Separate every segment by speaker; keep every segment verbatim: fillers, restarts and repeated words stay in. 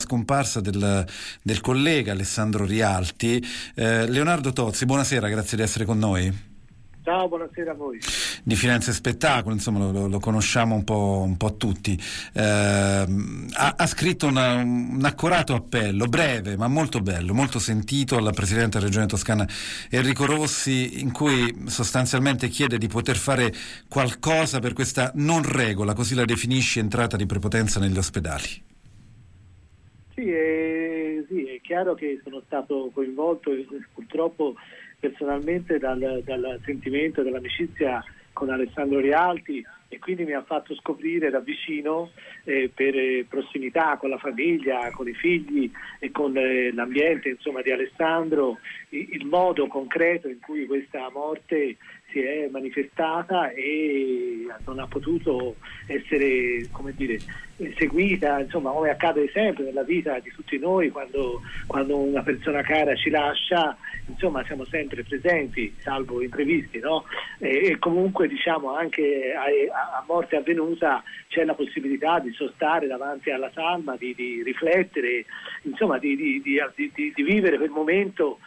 Speaker 1: scomparsa del, del collega Alessandro Rialti. Eh, Leonardo Tozzi, buonasera, grazie di essere con noi.
Speaker 2: Ciao, buonasera a voi.
Speaker 1: Di Firenze Spettacolo, insomma lo, lo conosciamo un po', un po' tutti. Eh, ha, ha scritto una, un accorato appello, breve ma molto bello, molto sentito, al Presidente della Regione Toscana Enrico Rossi, in cui sostanzialmente chiede di poter fare qualcosa per questa non regola, così la definisci, entrata di prepotenza negli ospedali.
Speaker 2: Sì, è, sì, è chiaro che sono stato coinvolto purtroppo personalmente dal, dal sentimento dell'amicizia con Alessandro Rialti, e quindi mi ha fatto scoprire da vicino, eh, per eh, prossimità con la famiglia, con i figli e con eh, l'ambiente insomma di Alessandro, il, il modo concreto in cui questa morte si è manifestata e non ha potuto essere, come dire, seguita, insomma, come accade sempre nella vita di tutti noi quando, quando una persona cara ci lascia, insomma siamo sempre presenti, salvo imprevisti, no? E, e comunque diciamo anche a, a morte avvenuta c'è la possibilità di sostare davanti alla salma, di, di riflettere, insomma di, di, di, di, di vivere quel momento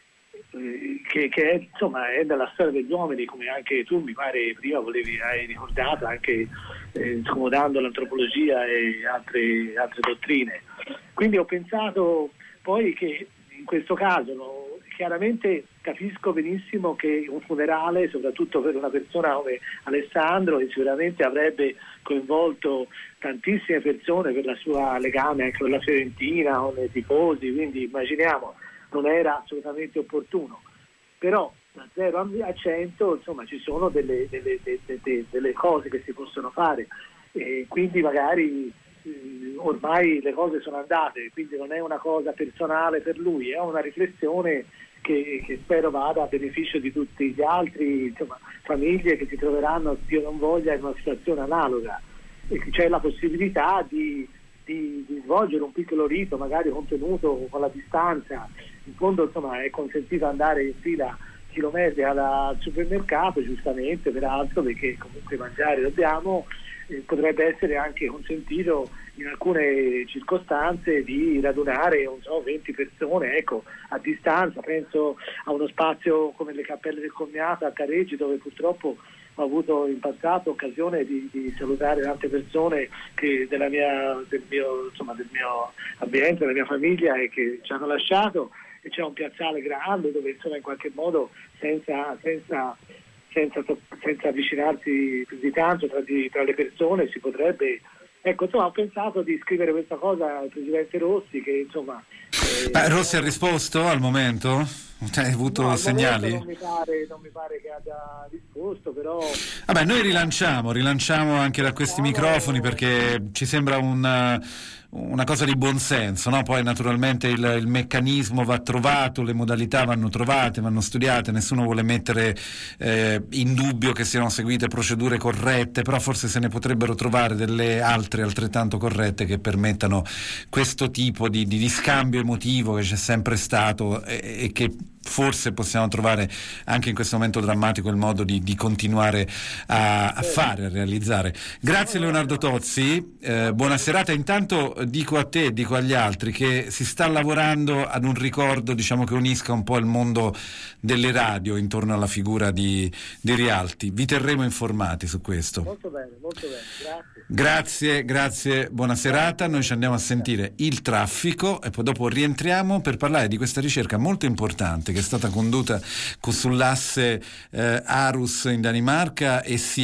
Speaker 2: Che, che è, insomma, è nella storia degli uomini, come anche tu mi pare prima volevi, hai ricordato, anche eh, scomodando l'antropologia e altre, altre dottrine. Quindi ho pensato poi che in questo caso, no, chiaramente capisco benissimo che un funerale, soprattutto per una persona come Alessandro, che sicuramente avrebbe coinvolto tantissime persone per la sua legame anche con la Fiorentina, con i tifosi, quindi immaginiamo non era assolutamente opportuno, però da zero a cento insomma ci sono delle, delle, delle, delle cose che si possono fare, e quindi magari eh, ormai le cose sono andate, quindi non è una cosa personale per lui, è una riflessione che, che spero vada a beneficio di tutti gli altri, insomma, famiglie che si troveranno, Dio non voglia, in una situazione analoga, e che c'è la possibilità di Di, di svolgere un piccolo rito, magari contenuto con la distanza. In fondo insomma è consentito andare in fila chilometri alla, al supermercato, giustamente, peraltro, perché comunque mangiare dobbiamo, eh, potrebbe essere anche consentito in alcune circostanze di radunare, non so, venti persone, ecco, a distanza. Penso a uno spazio come le Cappelle del Commiato a Careggi, dove purtroppo ho avuto in passato occasione di, di salutare tante persone che della mia, del mio, insomma, del mio ambiente, della mia famiglia, e che ci hanno lasciato, e c'è un piazzale grande dove insomma in qualche modo senza, senza, senza, senza avvicinarsi più di tanto tra, di, tra le persone si potrebbe, ecco, insomma ho pensato di scrivere questa cosa al Presidente Rossi, che insomma eh,
Speaker 1: Beh, Rossi ha risposto al momento? Hai avuto
Speaker 2: no,
Speaker 1: segnali?
Speaker 2: Non mi pare, non mi pare che abbia risposto, però
Speaker 1: vabbè, noi rilanciamo rilanciamo anche da questi microfoni, perché ci sembra una, una cosa di buonsenso, no? Poi naturalmente il, il meccanismo va trovato, le modalità vanno trovate, vanno studiate, nessuno vuole mettere eh, in dubbio che siano seguite procedure corrette, però forse se ne potrebbero trovare delle altre altrettanto corrette che permettano questo tipo di, di, di scambio emotivo che c'è sempre stato, e, e che forse possiamo trovare anche in questo momento drammatico il modo di, di continuare a, a fare, a realizzare. Grazie Leonardo Tozzi, eh, buona serata. Intanto dico a te, dico agli altri che si sta lavorando ad un ricordo, diciamo, che unisca un po' il mondo delle radio intorno alla figura di, di Rialti. Vi terremo informati su questo.
Speaker 2: Molto bene, molto bene, grazie.
Speaker 1: Grazie, grazie, buona serata. Noi ci andiamo a sentire Il Traffico e poi dopo rientriamo per parlare di questa ricerca molto importante che è stata condotta sull'asse eh, Aarhus in Danimarca e si